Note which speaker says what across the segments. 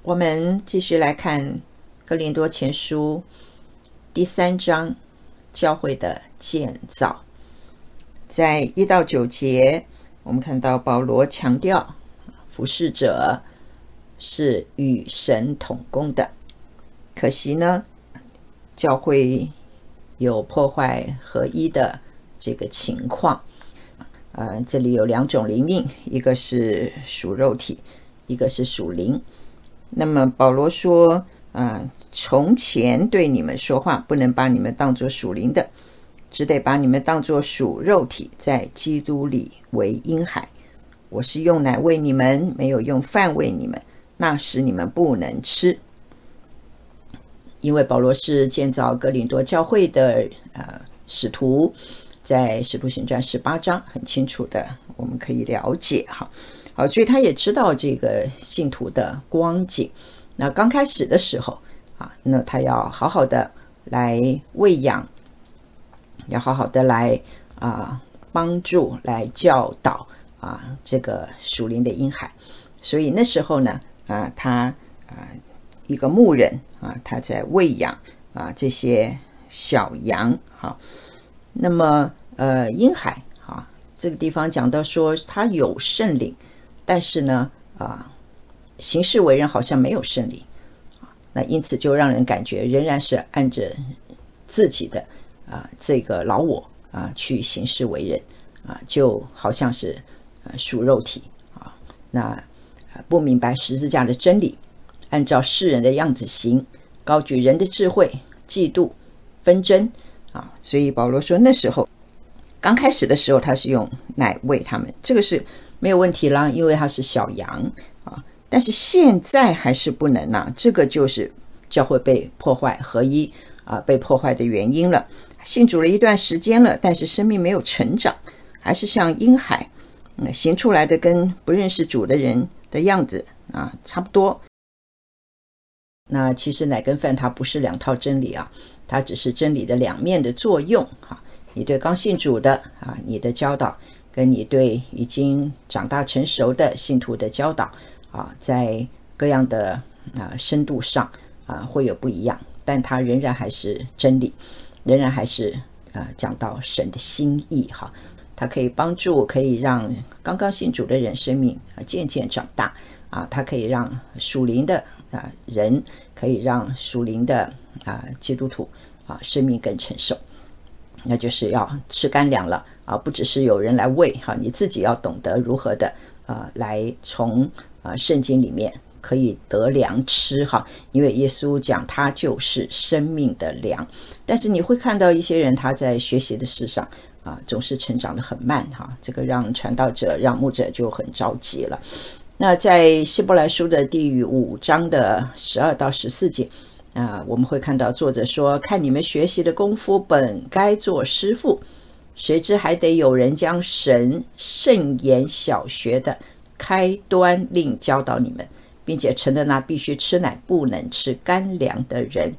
Speaker 1: 我们继续来看哥林多前书第3章教会的建造。在1到9节，我们看到保罗强调服事者是与神同工的。可惜呢，教会有破坏合一的这个情况。这里有2种灵命，一个是属肉体，一个是属灵。那么保罗说，从前对你们说话，不能把你们当作属灵的，只得把你们当作属肉体，在基督里为婴孩。我是用奶喂你们，没有用饭喂你们，那时你们不能吃。因为保罗是建造哥林多教会的使徒，在使徒行传18章很清楚的我们可以了解好，所以他也知道这个信徒的光景。那刚开始的时候那他要好好的来喂养，要好好的来帮助，来教导这个属灵的婴孩。所以那时候呢他一个牧人他在喂养这些小羊。好，那么婴孩这个地方讲到说他有圣灵，但是呢行事为人好像没有圣灵，那因此就让人感觉仍然是按着自己的这个老我去行事为人就好像是属肉体那不明白十字架的真理，按照世人的样子行，高举人的智慧，嫉妒纷争所以保罗说那时候刚开始的时候他是用奶喂他们，这个是没有问题啦，因为他是小羊但是现在还是不能这个就是教会被破坏合一被破坏的原因了。信主了一段时间了，但是生命没有成长，还是像婴孩行出来的跟不认识主的人的样子差不多。那其实奶跟饭它不是2套真理它只是真理的2面的作用你对刚信主的你的教导跟你对已经长大成熟的信徒的教导在各样的深度上会有不一样，但它仍然还是真理，仍然还是讲到神的心意它可以帮助，可以让刚刚信主的人生命渐渐长大它可以让属灵的人，可以让属灵的基督徒生命更成熟。那就是要吃干粮了不只是有人来喂你自己要懂得如何的来从圣经里面可以得粮吃因为耶稣讲他就是生命的粮。但是你会看到一些人他在学习的事上总是成长得很慢这个让传道者让牧者就很着急了。那在希伯来书的第5章的12到14节我们会看到作者说，看你们学习的功夫本该做师傅，谁知还得有人将神圣言小学的开端令教导你们，并且成了那必须吃奶不能吃干粮的人。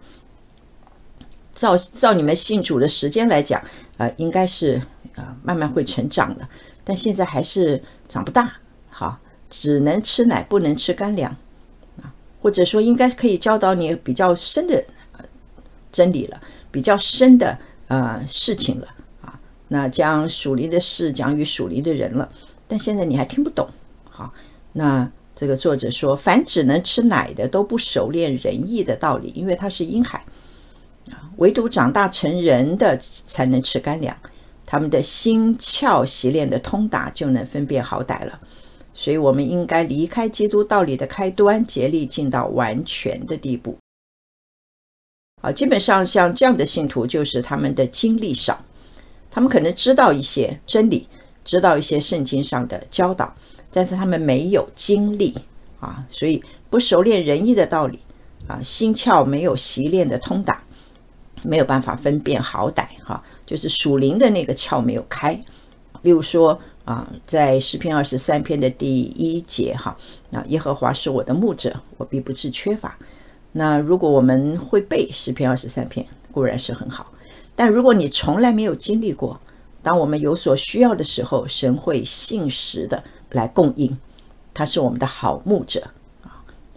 Speaker 1: 照你们信主的时间来讲应该是慢慢会成长的，但现在还是长不大只能吃奶不能吃干粮或者说应该可以教导你比较深的真理了，比较深的事情了那将属灵的事讲与属灵的人了，但现在你还听不懂那这个作者说，凡只能吃奶的都不熟练仁义的道理，因为他是婴孩唯独长大成人的才能吃干粮，他们的心窍习练的通达，就能分辨好歹了。所以我们应该离开基督道理的开端，竭力进到完全的地步基本上像这样的信徒就是他们的经历少，他们可能知道一些真理，知道一些圣经上的教导，但是他们没有经历所以不熟练仁义的道理心窍没有习练的通达，没有办法分辨好歹就是属灵的那个窍没有开。例如说在诗篇23篇的第1节那耶和华是我的牧者，我必不致缺乏。那如果我们会背诗篇23篇固然是很好，但如果你从来没有经历过，当我们有所需要的时候，神会信实的来供应，他是我们的好牧者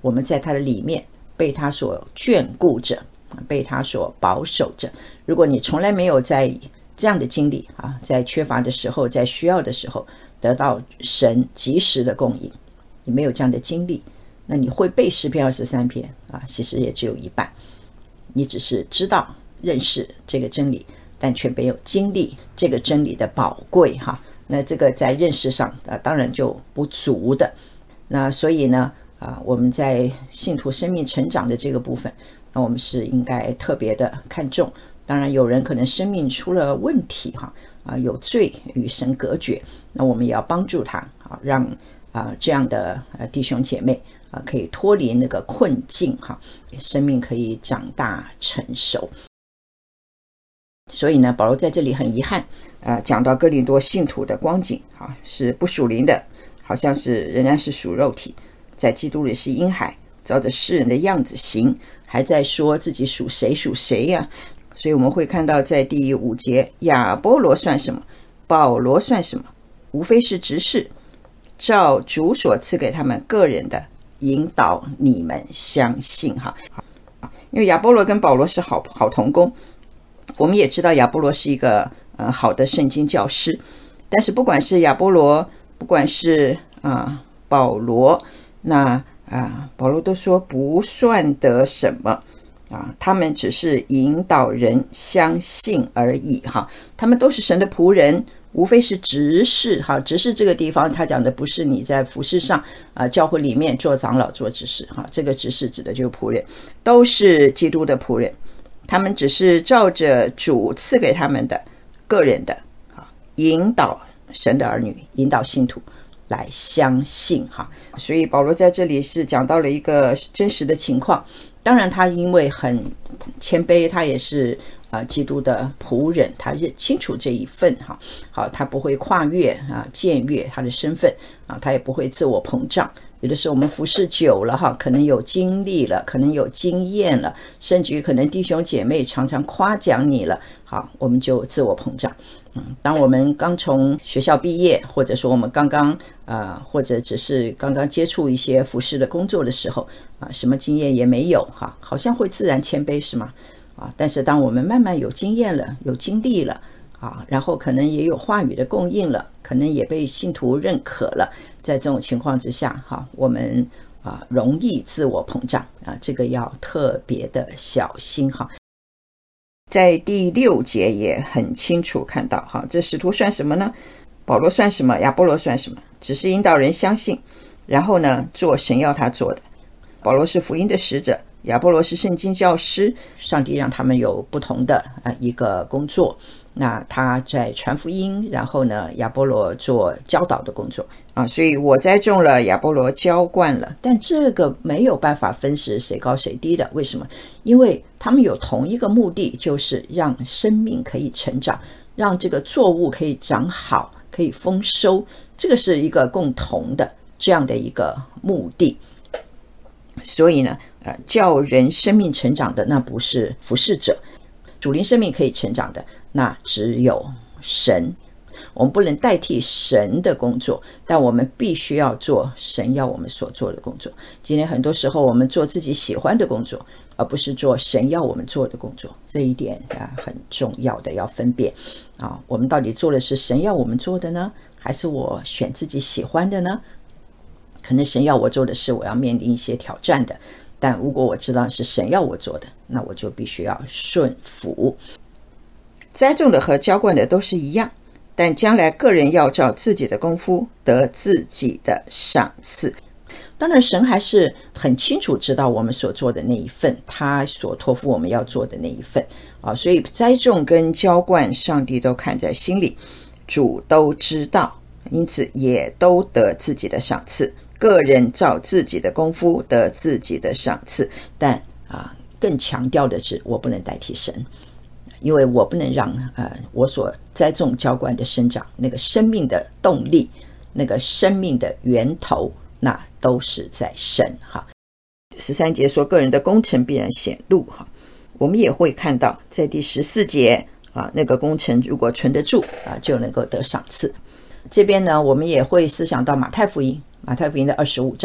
Speaker 1: 我们在他的里面被他所眷顾着，被他所保守着。如果你从来没有在这样的经历在缺乏的时候，在需要的时候得到神及时的供应，你没有这样的经历，那你会背诗篇23篇其实也只有一半。你只是知道认识这个真理，但却没有经历这个真理的宝贵那这个在认识上当然就不足的。那所以呢我们在信徒生命成长的这个部分，那我们是应该特别的看重。当然有人可能生命出了问题有罪与神隔绝，那我们也要帮助他让这样的弟兄姐妹可以脱离那个困境生命可以长大成熟。所以呢，保罗在这里很遗憾讲到哥林多信徒的光景是不属灵的，好像是仍然是属肉体，在基督里是婴孩，照着世人的样子行，还在说自己属谁属谁呀。所以我们会看到在第5节，亚波罗算什么，保罗算什么，无非是执事，照主所赐给他们个人的引导你们相信因为亚波罗跟保罗是好同工，我们也知道亚波罗是一个好的圣经教师，但是不管是亚波罗，不管是保罗，那保罗都说不算得什么他们只是引导人相信而已他们都是神的仆人，无非是执事执事这个地方他讲的不是你在服事上教会里面做长老做执事这个执事指的就是仆人，都是基督的仆人，他们只是照着主赐给他们的个人的引导神的儿女，引导信徒来相信所以保罗在这里是讲到了一个真实的情况。当然他因为很谦卑，他也是基督的仆人，他认清楚这一份他不会跨越僭越他的身份他也不会自我膨胀。有的时候我们服侍久了可能有经历了，可能有经验了，甚至于可能弟兄姐妹常常夸奖你了我们就自我膨胀。当我们刚从学校毕业，或者说我们刚刚或者只是刚刚接触一些服侍的工作的时候什么经验也没有好像会自然谦卑是吗但是当我们慢慢有经验了，有经历了然后可能也有话语的供应了，可能也被信徒认可了，在这种情况之下我们容易自我膨胀这个要特别的小心在第6节也很清楚看到这使徒算什么呢？保罗算什么？亚波罗算什么？只是引导人相信，然后呢做神要他做的。保罗是福音的使者，亚波罗是圣经教师，上帝让他们有不同的一个工作，那他在传福音，然后呢亚波罗做教导的工作所以我栽种了，亚波罗浇灌了，但这个没有办法分是谁高谁低的。为什么？因为他们有同一个目的，就是让生命可以成长，让这个作物可以长好，可以丰收，这个是一个共同的这样的一个目的。所以呢叫人生命成长的那不是服侍者，属灵生命可以成长的那只有神。我们不能代替神的工作，但我们必须要做神要我们所做的工作。今天很多时候我们做自己喜欢的工作，而不是做神要我们做的工作，这一点很重要的要分辨我们到底做的是神要我们做的呢，还是我选自己喜欢的呢？可能神要我做的事我要面临一些挑战的，但如果我知道是神要我做的，那我就必须要顺服。栽种的和浇灌的都是一样，但将来个人要照自己的功夫得自己的赏赐。当然神还是很清楚知道我们所做的那一份，他所托付我们要做的那一份所以栽种跟浇灌上帝都看在心里，主都知道，因此也都得自己的赏赐，个人照自己的功夫得自己的赏赐。但更强调的是我不能代替神，因为我不能让我所栽种浇灌的生长，那个生命的动力，那个生命的源头，那都是在神13节说个人的工程必然显露我们也会看到在第14节那个工程如果存得住就能够得赏赐。这边呢我们也会思想到马太福音的25章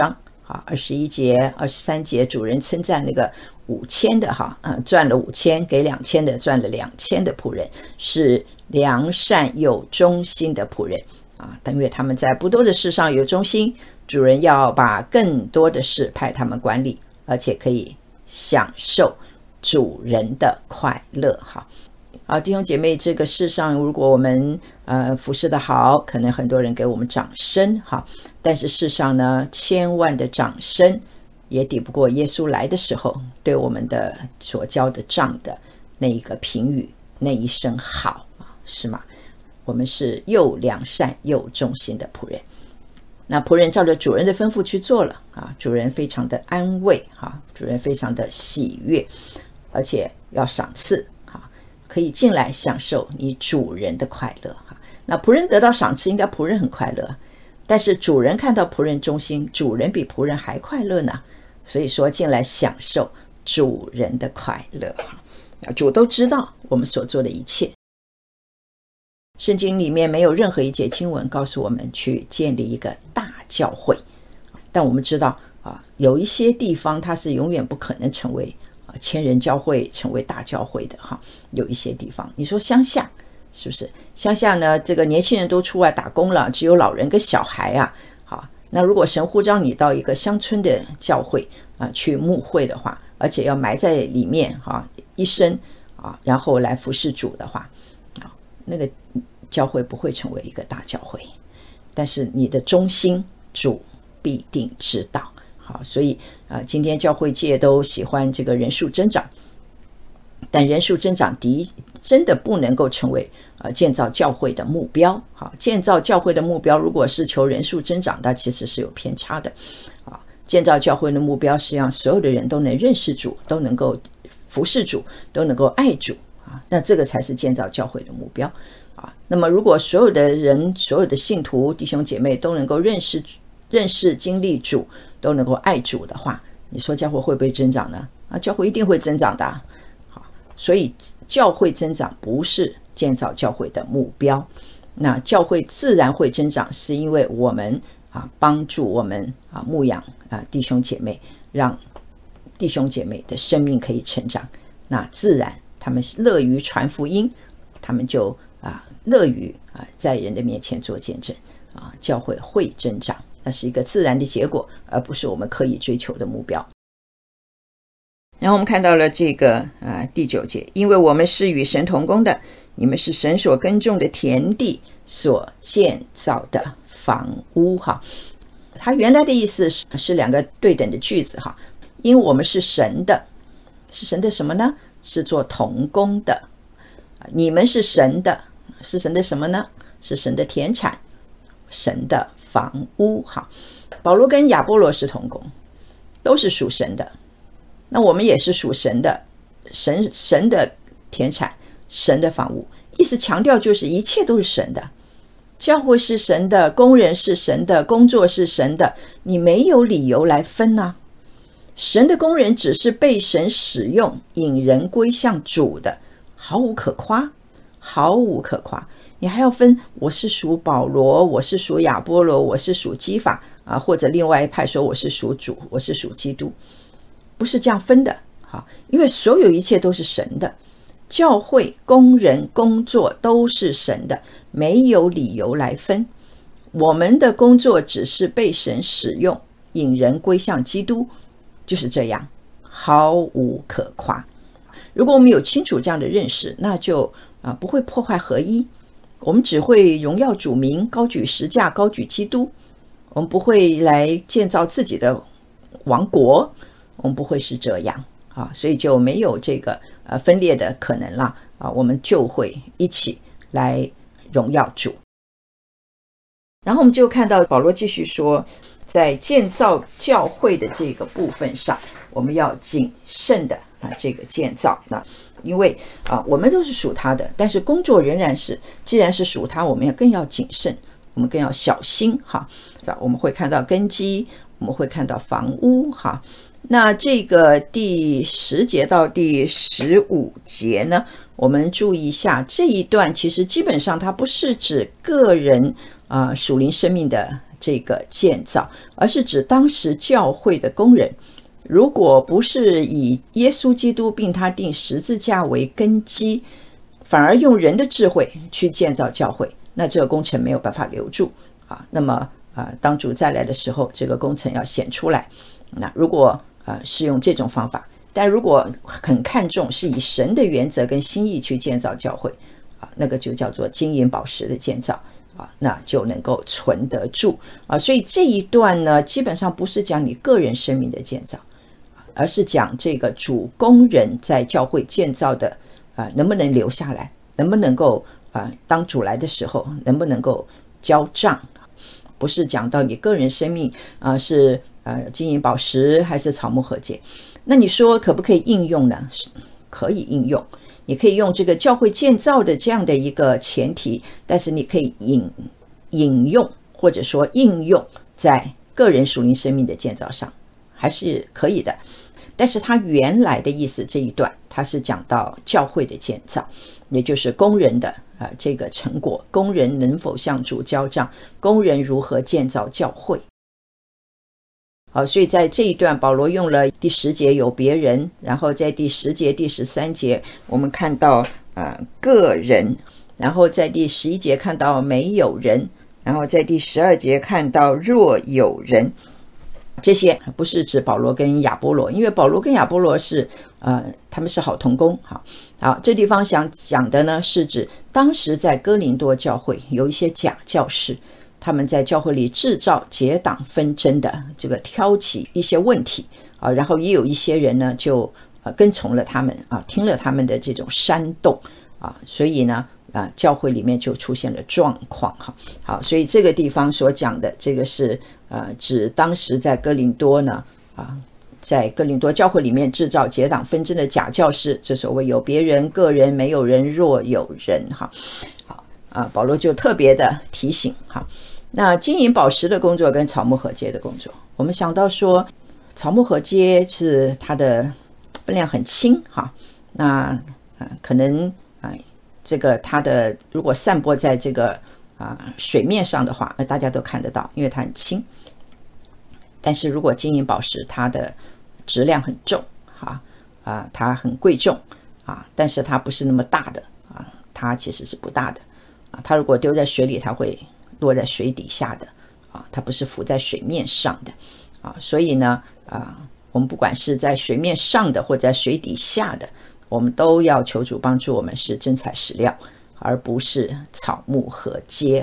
Speaker 1: 21节、23节，主人称赞那个5000的赚了5000，给2000的赚了2000的仆人，是良善又忠心的仆人因为他们在不多的事上有忠心，主人要把更多的事派他们管理，而且可以享受主人的快乐。弟兄姐妹，这个世上如果我们服侍的好，可能很多人给我们掌声但是世上呢，千万的掌声也抵不过耶稣来的时候对我们的所交的账的那一个评语，那一声好是吗？我们是又良善又忠心的仆人。那仆人照着主人的吩咐去做了主人非常的安慰主人非常的喜悦，而且要赏赐可以进来享受你主人的快乐那仆人得到赏赐，应该仆人很快乐，但是主人看到仆人忠心，主人比仆人还快乐呢。所以说进来享受主人的快乐主都知道我们所做的一切。圣经里面没有任何一节经文告诉我们去建立一个大教会，但我们知道有一些地方它是永远不可能成为千人教会，成为大教会的有一些地方，你说乡下是不是？乡下呢，这个年轻人都出外打工了，只有老人跟小孩那如果神呼召你到一个乡村的教会去牧会的话，而且要埋在里面一生然后来服侍主的话那个教会不会成为一个大教会。但是你的忠心，主必定知道所以今天教会界都喜欢这个人数增长，但人数增长真的不能够成为建造教会的目标建造教会的目标如果是求人数增长，那其实是有偏差的建造教会的目标是让所有的人都能认识主，都能够服侍主，都能够爱主那这个才是建造教会的目标那么如果所有的人，所有的信徒弟兄姐妹都能够认识经历主，都能够爱主的话，你说教会会不会增长呢？教会一定会增长的所以教会增长不是建造教会的目标。那教会自然会增长，是因为我们帮助我们牧养弟兄姐妹，让弟兄姐妹的生命可以成长，那自然他们乐于传福音，他们就乐于在人的面前做见证教会会增长，那是一个自然的结果，而不是我们刻意追求的目标。然后我们看到了这个第9节，因为我们是与神同工的，你们是神所耕种的田地，所建造的房屋它原来的意思是两个对等的句子因为我们是神的，是神的什么呢？是做同工的。你们是神的，是神的什么呢？是神的田产，神的房屋保罗跟亚波罗是同工，都是属神的，那我们也是属神的，神的田产，神的房屋，意思强调就是一切都是神的，教会是神的，工人是神的，工作是神的，你没有理由来分神的工人只是被神使用，引人归向主的，毫无可夸，毫无可夸。你还要分我是属保罗，我是属亚波罗，我是属基法或者另外一派说我是属主，我是属基督，不是这样分的因为所有一切都是神的，教会、工人、工作都是神的，没有理由来分。我们的工作只是被神使用，引人归向基督，就是这样，毫无可夸。如果我们有清楚这样的认识，那就不会破坏合一，我们只会荣耀主名，高举十架，高举基督，我们不会来建造自己的王国，我们不会是这样所以就没有这个分裂的可能了我们就会一起来荣耀主。然后我们就看到保罗继续说，在建造教会的这个部分上，我们要谨慎的这个建造。那因为我们都是属他的，但是工作仍然是，既然是属他，我们更要谨慎，我们更要小心我们会看到根基，我们会看到房屋那这个第10节到第15节呢，我们注意一下，这一段其实基本上它不是指个人属灵生命的这个建造，而是指当时教会的工人如果不是以耶稣基督并他钉十字架为根基，反而用人的智慧去建造教会，那这个工程没有办法留住那么当主再来的时候，这个工程要显出来。那如果是用这种方法，但如果很看重是以神的原则跟心意去建造教会那个就叫做金银宝石的建造那就能够存得住所以这一段呢，基本上不是讲你个人生命的建造，而是讲这个主工人在教会建造的能不能留下来，能不能够当主来的时候能不能够交账，不是讲到你个人生命是金银宝石还是草木禾秸。那你说可不可以应用呢？可以应用，你可以用这个教会建造的这样的一个前提，但是你可以引用或者说应用在个人属灵生命的建造上，还是可以的。但是它原来的意思这一段，它是讲到教会的建造，也就是工人的这个成果，工人能否向主交账，工人如何建造教会。所以在这一段保罗用了第10节有别人，然后在第10节第13节我们看到个人，然后在第11节看到没有人，然后在第12节看到若有人。这些不是指保罗跟亚波罗，因为保罗跟亚波罗是他们是好同工。好，这地方想讲的呢，是指当时在哥林多教会有一些假教士，他们在教会里制造结党纷争的这个挑起一些问题然后也有一些人呢就跟从了他们听了他们的这种煽动所以呢教会里面就出现了状况好，所以这个地方所讲的这个是指当时在哥林多呢在哥林多教会里面制造结党纷争的假教师，这所谓有别人、个人、没有人、若有人好保罗就特别的提醒那金银宝石的工作跟草木禾秸的工作，我们想到说草木禾秸是它的分量很轻那可能这个它的如果散播在这个水面上的话，那大家都看得到，因为它很轻。但是如果金银宝石它的质量很重它很贵重但是它不是那么大的它其实是不大的它如果丢在水里，它会落在水底下的它不是浮在水面上的所以呢我们不管是在水面上的或在水底下的，我们都要求主帮助我们是真材实料，而不是草木禾秸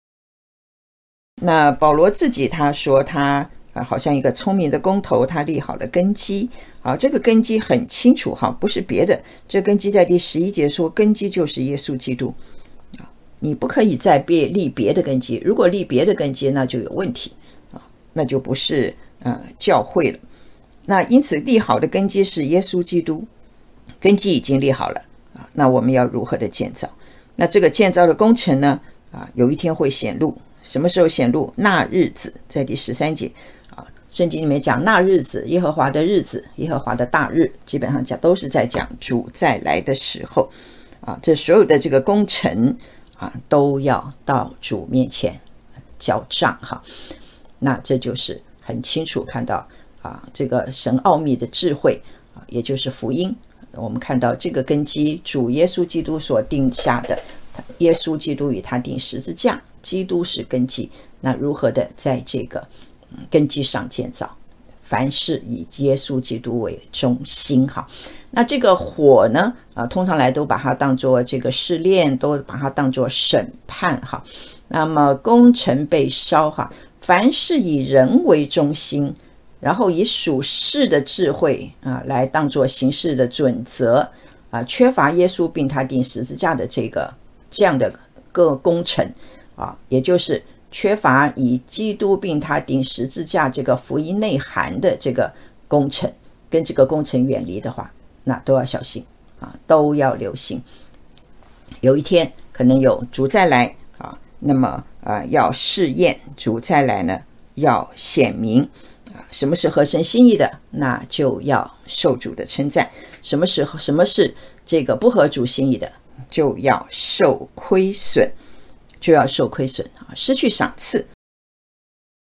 Speaker 1: 那保罗自己他说他好像一个聪明的工头，他立好了根基这个根基很清楚不是别的，这根基在第11节说根基就是耶稣基督你不可以再立别的根基，如果立别的根基那就有问题那就不是教会了。那因此立好的根基是耶稣基督，根基已经立好了那我们要如何的建造？那这个建造的工程呢有一天会显露，什么时候显露？那日子，在第13节圣经里面讲那日子，耶和华的日子，耶和华的大日，基本上讲都是在讲主再来的时候这所有的这个工程都要到主面前交账那这就是很清楚看到这个神奥秘的智慧也就是福音。我们看到这个根基，主耶稣基督所定下的，耶稣基督与他定十字架，基督是根基，那如何的在这个根基上建造？凡事以耶稣基督为中心那这个火呢通常来都把它当作这个试炼，都把它当作审判那么工程被烧凡事以人为中心，然后以属世的智慧来当作行事的准则缺乏耶稣并他钉十字架的这样的个工程也就是缺乏以基督并他钉十字架这个福音内涵的这个工程，跟这个工程远离的话，那都要小心都要留心。有一天可能有主再来那么要试验，主再来呢要显明什么是合神心意的，那就要受主的称赞；什么是这个不合主心意的，就要受亏损，失去赏赐。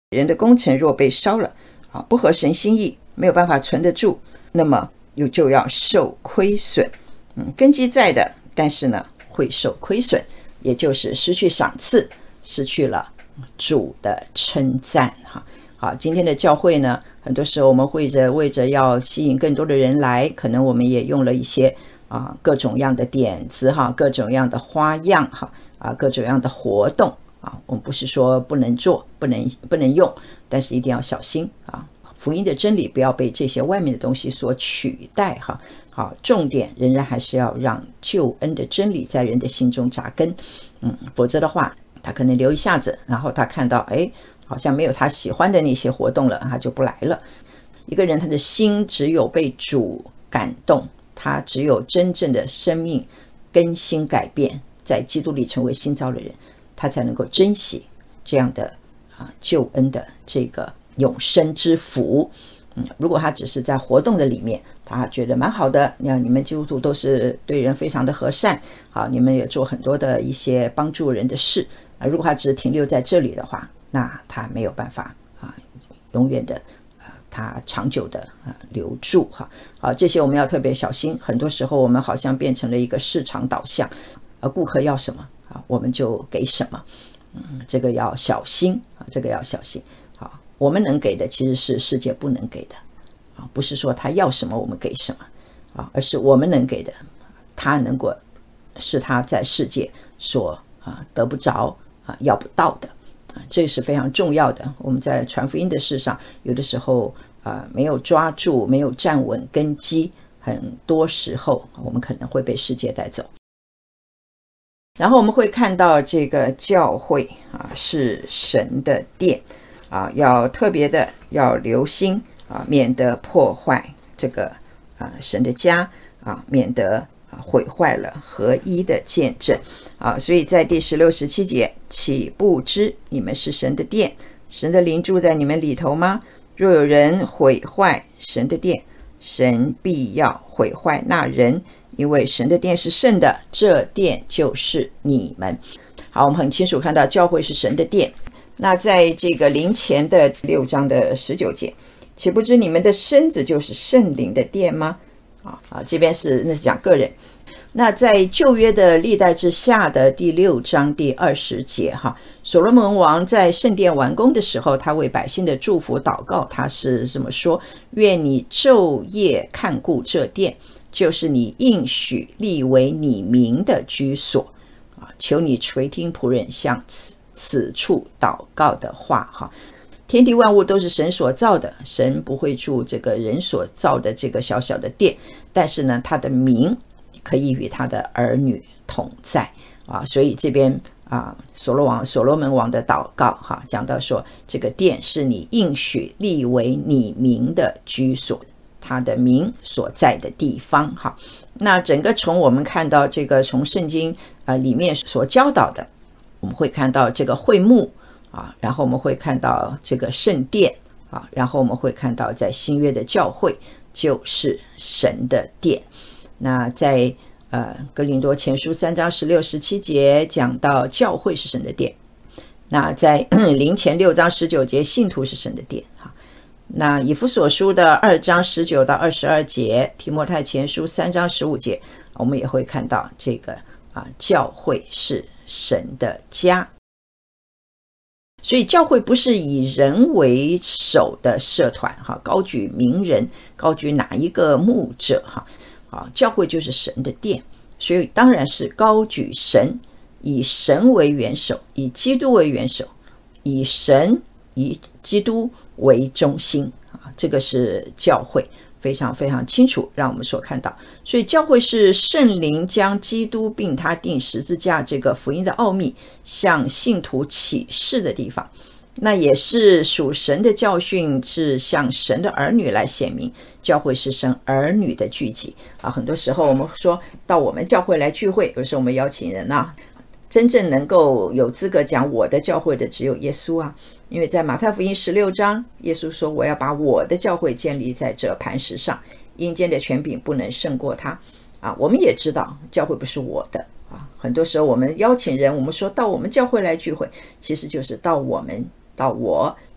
Speaker 1: 人的工程若被烧了不合神心意，没有办法存得住，那么就要受亏损。根基在的，但是呢会受亏损，也就是失去赏赐，失去了主的称赞。好，今天的教会呢，很多时候我们为着要吸引更多的人来，可能我们也用了一些各种样的点子各种样的花样各种样的活动我们不是说不能做，不能用，但是一定要小心福音的真理不要被这些外面的东西所取代好，重点仍然还是要让救恩的真理在人的心中扎根。否则的话，他可能留一下子，然后他看到好像没有他喜欢的那些活动了，他就不来了。一个人他的心只有被主感动，他只有真正的生命更新改变，在基督里成为新造的人，他才能够珍惜这样的救恩的这个永生之福。如果他只是在活动的里面，他觉得蛮好的，你们基督徒都是对人非常的和善，好，你们也做很多的一些帮助人的事如果他只是停留在这里的话，那他没有办法永远的他长久的留住好，这些我们要特别小心。很多时候我们好像变成了一个市场导向，顾客要什么我们就给什么。这个要小心这个要小心。好，我们能给的其实是世界不能给的不是说他要什么我们给什么而是我们能给的，他能够是他在世界所得不着要不到的这是非常重要的。我们在传福音的事上，有的时候没有抓住，没有站稳根基，很多时候我们可能会被世界带走。然后我们会看到这个教会是神的殿要特别的要留心免得破坏这个神的家免得毁坏了合一的见证所以在第16、17节，岂不知你们是神的殿，神的灵住在你们里头吗？若有人毁坏神的殿，神必要毁坏那人，因为神的殿是圣的，这殿就是你们。好，我们很清楚看到教会是神的殿。那在这个灵前的6章的19节，岂不知你们的身子就是圣灵的殿吗？这边那是讲个人。那在旧约的历代之下的第6章第20节所罗门王在圣殿完工的时候，他为百姓的祝福祷告，他是这么说：愿你昼夜看顾这殿，就是你应许立为你名的居所求你垂听仆人向此处祷告的话天地万物都是神所造的，神不会住这个人所造的这个小小的殿，但是呢他的名可以与他的儿女同在所以这边所罗门王的祷告讲到说，这个殿是你应许立为你名的居所，他的名所在的地方那整个从我们看到这个从圣经里面所教导的，我们会看到这个会幕然后我们会看到这个圣殿然后我们会看到在新约的教会就是神的殿。那在哥林多前书3章16、17节讲到教会是神的殿。那在灵前6章19节，信徒是神的殿那以弗所书的2章19到22节，提摩太前书3章15节，我们也会看到这个教会是神的家。所以教会不是以人为首的社团高举名人，高举哪一个牧者教会就是神的殿，所以当然是高举神，以神为元首，以基督为元首，以神以基督为中心这个是教会，非常非常清楚让我们所看到。所以教会是圣灵将基督并他钉十字架这个福音的奥秘向信徒启示的地方，那也是属神的教训，是向神的儿女来显明。教会是神儿女的聚集很多时候我们说到我们教会来聚会，有时候我们邀请人真正能够有资格讲我的教会的只有耶稣因为在马太福音16章，耶稣说我要把我的教会建立在这磐石上，阴间的权柄不能胜过他我们也知道教会不是我的很多时候我们邀请人，我们说到我们教会来聚会，其实就是到我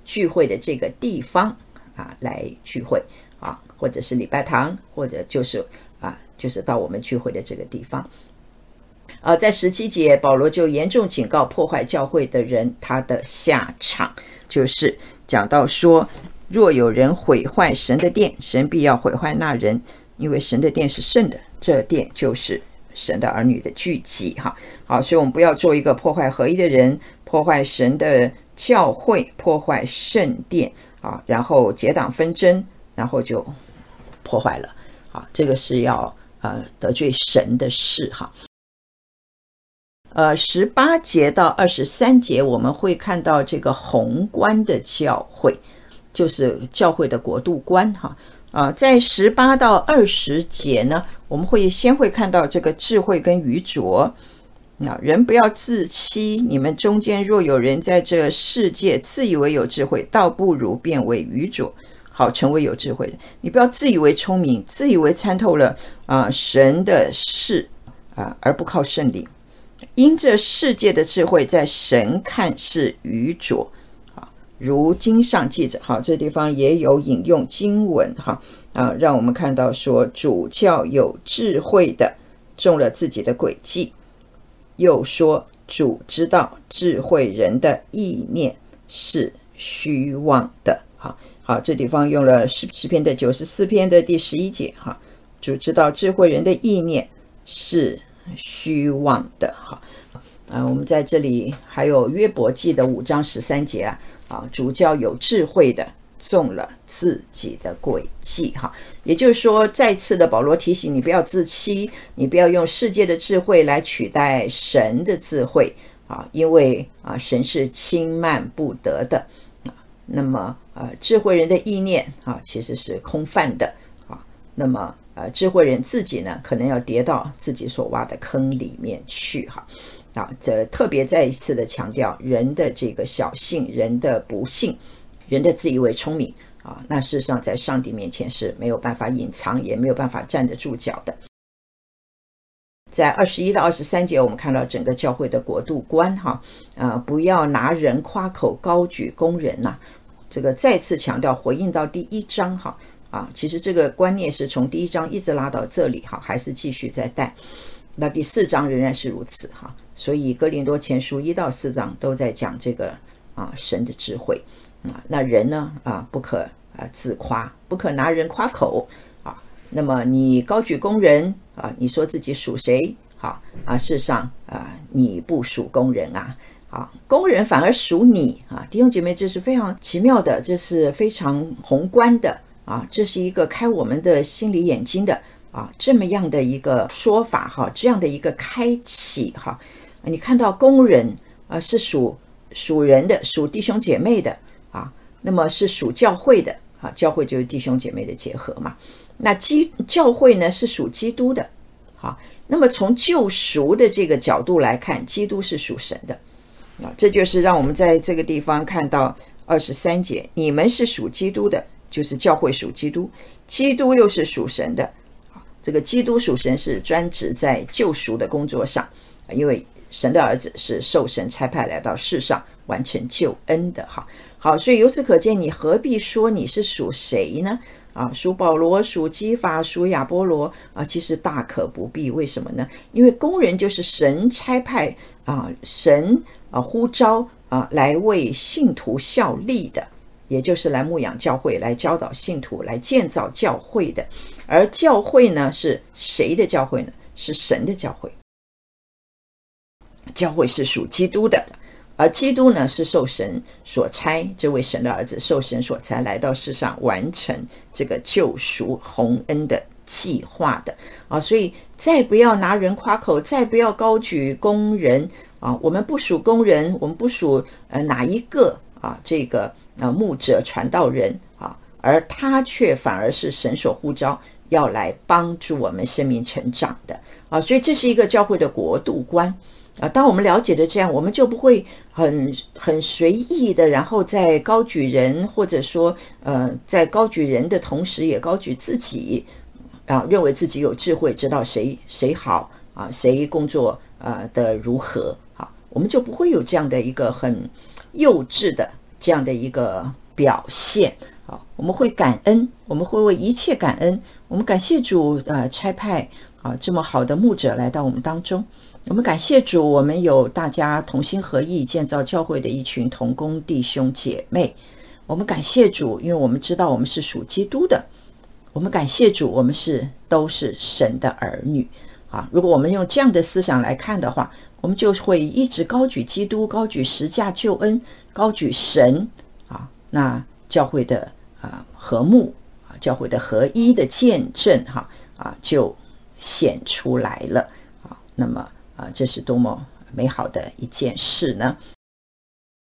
Speaker 1: 聚会的这个地方来聚会或者是礼拜堂，或者就是到我们聚会的这个地方。在17节，保罗就严重警告破坏教会的人，他的下场就是讲到说，若有人毁坏神的殿，神必要毁坏那人，因为神的殿是圣的，这殿就是神的儿女的聚集。好，所以我们不要做一个破坏合一的人，破坏神的教会，破坏圣殿然后结党纷争，然后就破坏了。这个是要得罪神的事。18节到23节我们会看到这个宏观的教会，就是教会的国度观。在18到20节呢，我们先会看到这个智慧跟愚拙。人不要自欺，你们中间若有人在这世界自以为有智慧，倒不如变为愚拙，好成为有智慧的。你不要自以为聪明，自以为参透了神的事而不靠圣灵。因这世界的智慧在神看是愚拙，如经上记着。这地方也有引用经文让我们看到说，主叫有智慧的中了自己的诡计，又说主知道智慧人的意念是虚妄的。好，这地方用了诗篇的94篇的第11节。主知道智慧人的意念是虚妄的。我们在这里还有约伯记的5章13节主叫有智慧的中了自己的诡计。也就是说，再次的保罗提醒你不要自欺，你不要用世界的智慧来取代神的智慧因为神是轻慢不得的。那么智慧人的意念其实是空泛的那么智慧人自己呢，可能要跌到自己所挖的坑里面去这特别再一次的强调人的这个小性，人的不幸，人的自以为聪明那事实上在上帝面前是没有办法隐藏，也没有办法站得住脚的。在21到23节我们看到整个教会的国度观不要拿人夸口，高举工人这个再次强调，回应到第1章其实这个观念是从第1章一直拉到这里还是继续在带。那第4章仍然是如此所以哥林多前书1到4章都在讲这个神的智慧那人呢不可自夸，不可拿人夸口那么你高举工人你说自己属谁事实上你不属工人工人反而属你弟兄姐妹，这是非常奇妙的，这是非常宏观的这是一个开我们的心理眼睛的这么样的一个说法这样的一个开启你看到工人是属人的，属弟兄姐妹的那么是属教会的教会就是弟兄姐妹的结合嘛。那教会呢是属基督的那么从救赎的这个角度来看，基督是属神的这就是让我们在这个地方看到23节，你们是属基督的，就是教会属基督，基督又是属神的。这个基督属神是专指在救赎的工作上，因为神的儿子是受神差派来到世上完成救恩的。好，所以由此可见，你何必说你是属谁呢？属保罗，属基法，属亚波罗其实大可不必。为什么呢？因为工人就是神差派神呼召来为信徒效力的，也就是来牧养教会，来教导信徒，来建造教会的。而教会呢，是谁的教会呢？是神的教会。教会是属基督的，而基督呢是受神所差，这位神的儿子受神所差来到世上完成这个救赎洪恩的计划的所以再不要拿人夸口，再不要高举工人我们不属工人，我们不属哪一个这个牧者传道人而他却反而是神所呼召要来帮助我们生命成长的所以这是一个教会的国度观当我们了解了这样，我们就不会很随意的，然后在高举人，或者说在高举人的同时也高举自己认为自己有智慧，知道谁好谁工作的如何我们就不会有这样的一个很幼稚的这样的一个表现。好，我们会感恩，我们会为一切感恩。我们感谢主差派这么好的牧者来到我们当中。我们感谢主，我们有大家同心合意建造教会的一群同工弟兄姐妹。我们感谢主，因为我们知道我们是属基督的。我们感谢主，我们都是神的儿女。如果我们用这样的思想来看的话，我们就会一直高举基督，高举十架救恩，高举神那教会的和睦教会的合一的见证就显出来了。那么这是多么美好的一件事呢？